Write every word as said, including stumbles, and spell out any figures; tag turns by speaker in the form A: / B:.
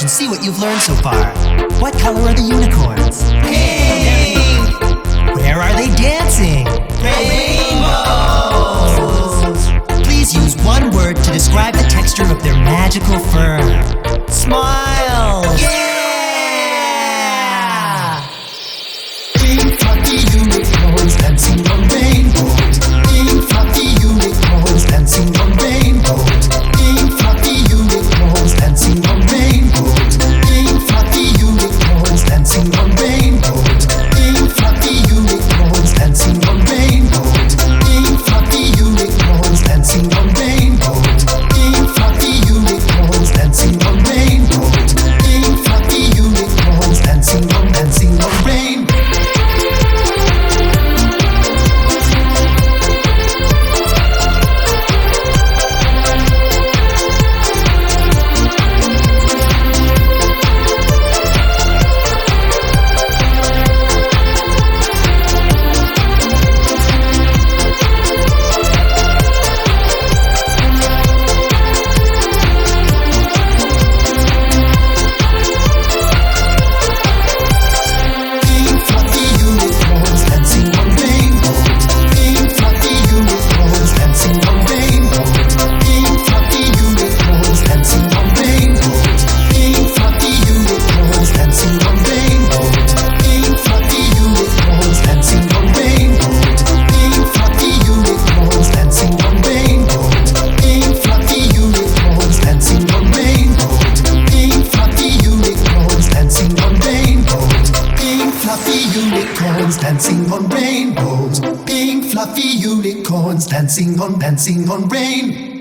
A: and see what you've learned so far. What color are the unicorns? Pink! Where are they dancing? Rainbows! Please use one word to describe the texture of their magical fur. Smile! Yeah!
B: Pink fluffy unicorns dancing on rainbows. Pink fluffy unicorns dancing on rainbows. Pink fluffy unicorns dancing on rainbows. Pink fluffy unicorns dancing on rainbows. Pink fluffy unicorns dancing on rainbows. Pink fluffy unicorns dancing on rainbows. Pink fluffy unicorns dancing on rainbows. Pink fluffy unicorns dancing on dancing on rainbows. Dancing on rainbows, pink fluffy unicorns dancing on dancing on rain.